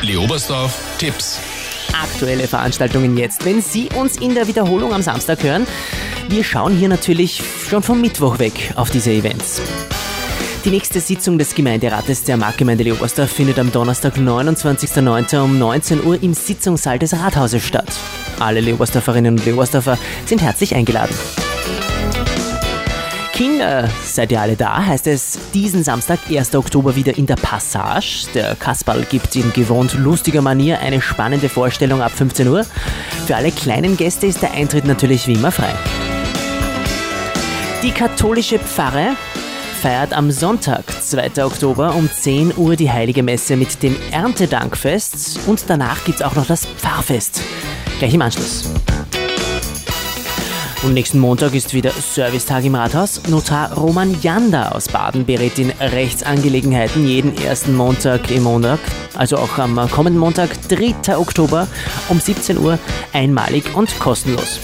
Leobersdorf Tipps. Aktuelle Veranstaltungen jetzt, wenn Sie uns in der Wiederholung am Samstag hören. Wir schauen hier natürlich schon vom Mittwoch weg auf diese Events. Die nächste Sitzung des Gemeinderates der Marktgemeinde Leobersdorf findet am Donnerstag, 29.09. um 19 Uhr im Sitzungssaal des Rathauses statt. Alle Leobersdorferinnen und Leobersdorfer sind herzlich eingeladen. Kinder, seid ihr alle da, heißt es diesen Samstag, 1. Oktober, wieder in der Passage. Der Kasperl gibt in gewohnt lustiger Manier eine spannende Vorstellung ab 15 Uhr. Für alle kleinen Gäste ist der Eintritt natürlich wie immer frei. Die katholische Pfarre feiert am Sonntag, 2. Oktober, um 10 Uhr die Heilige Messe mit dem Erntedankfest und danach gibt es auch noch das Pfarrfest. Gleich im Anschluss. Und nächsten Montag ist wieder Servicetag im Rathaus. Notar Roman Janda aus Baden berät in Rechtsangelegenheiten jeden ersten Montag im Monat, also auch am kommenden Montag, 3. Oktober um 17 Uhr, einmalig und kostenlos.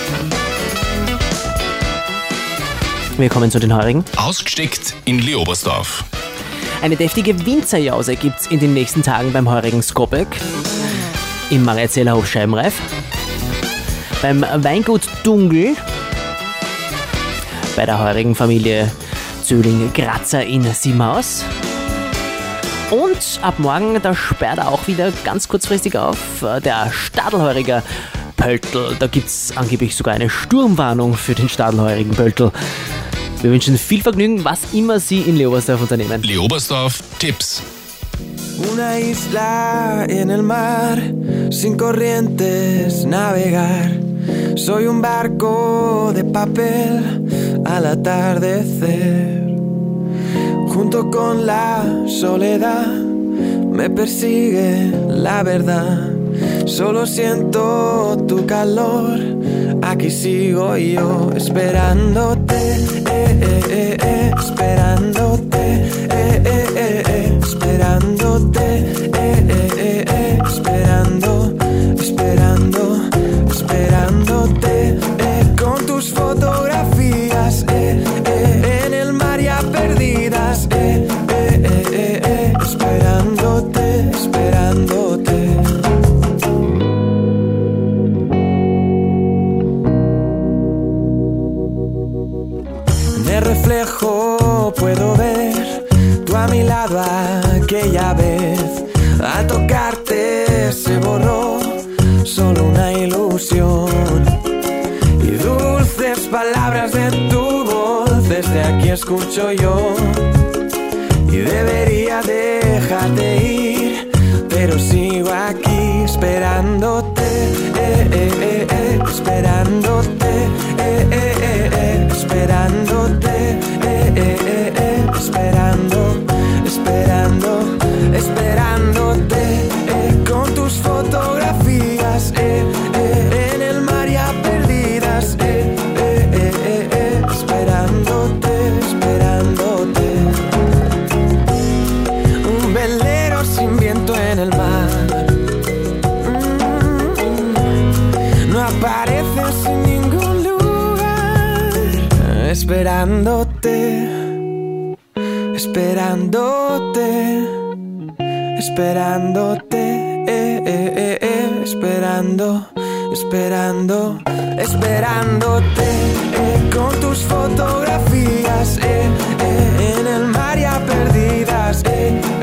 Wir kommen zu den heurigen. Ausgesteckt in Leobersdorf. Eine deftige Winzerjause gibt's in den nächsten Tagen beim heurigen Skopek, im Mariazeller Hof Scheibenreif, beim Weingut Dungl, bei der heurigen Familie Zöhling-Grazer in Siemhaus. Und ab morgen, da sperrt er auch wieder ganz kurzfristig auf, der Stadelheuriger Pöltl. Da gibt's angeblich sogar eine Sturmwarnung für den Stadelheurigen Pöltl. Wir wünschen viel Vergnügen, was immer Sie in Leobersdorf unternehmen. Leobersdorf Tipps. Una isla en el mar, sin corrientes navegar. Soy un barco de papel al atardecer. Junto con la soledad me persigue la verdad. Solo siento tu calor, aquí sigo yo esperándote, esperándote, esperándote, esperando, esperando, esperándote, con tus fotografías en el mar ya perdidas, esperándote, esperándote. Reflejo puedo ver tú a mi lado aquella vez. Al tocarte se borró solo una ilusión. Y dulces palabras de tu voz desde aquí escucho yo. Y debería dejarte ir, pero sigo aquí esperándote, esperándote, esperándote, esperando, esperando, esperándote, con tus fotografías en el mar ya perdidas, esperándote, esperándote. Un velero sin viento en el mar, no apareces en ningún lugar, esperándote, esperándote, esperándote, esperando, esperando, esperándote, con tus fotografías en el mar ya perdidas,